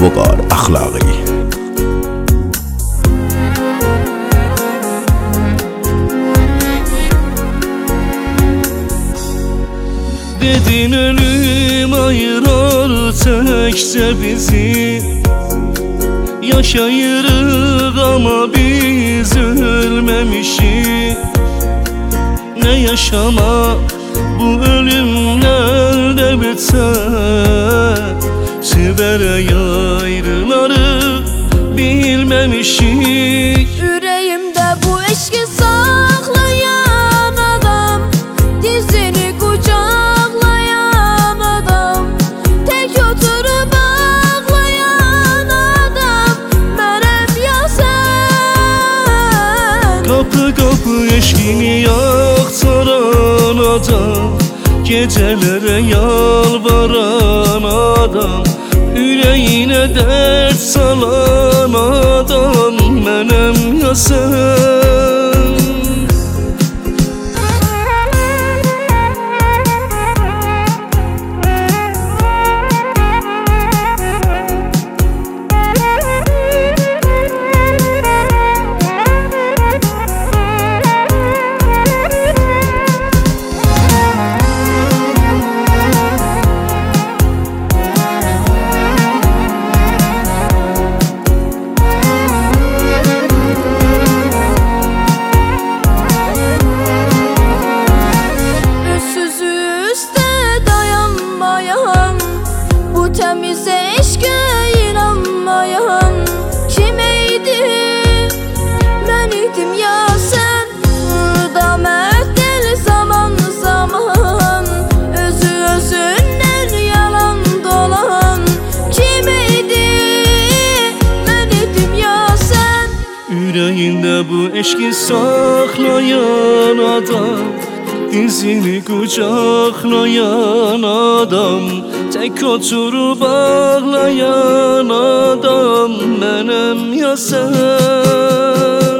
Vüqar Əxlaqi. Dedin ölüm ayırar təkcə bizi, yaşayırıq ama biz ölməmişik. Ne yaşama bu ölümlərdə bitər, Sibərək ayrıları bilməmişik. Yüreğimde bu eşki saklayan adam, dizini kucaklayan adam, tek oturup ağlayan adam, benim ya sen. Kapı kapı eşkini yaktaran adam, gecelere yalvaran adam, yüreğine dert salan adam, benim ya sen. Temiz eşke inanmayan kimeydi? Ben idim ya sen, da mertler zaman zaman, özü özünden yalan dolan kimeydi? Ben idim ya sen. Yüreğinde bu eşki saklayan adam, dizini kucaklayan adam, tek oturup ağlayan adam, benim ya sen.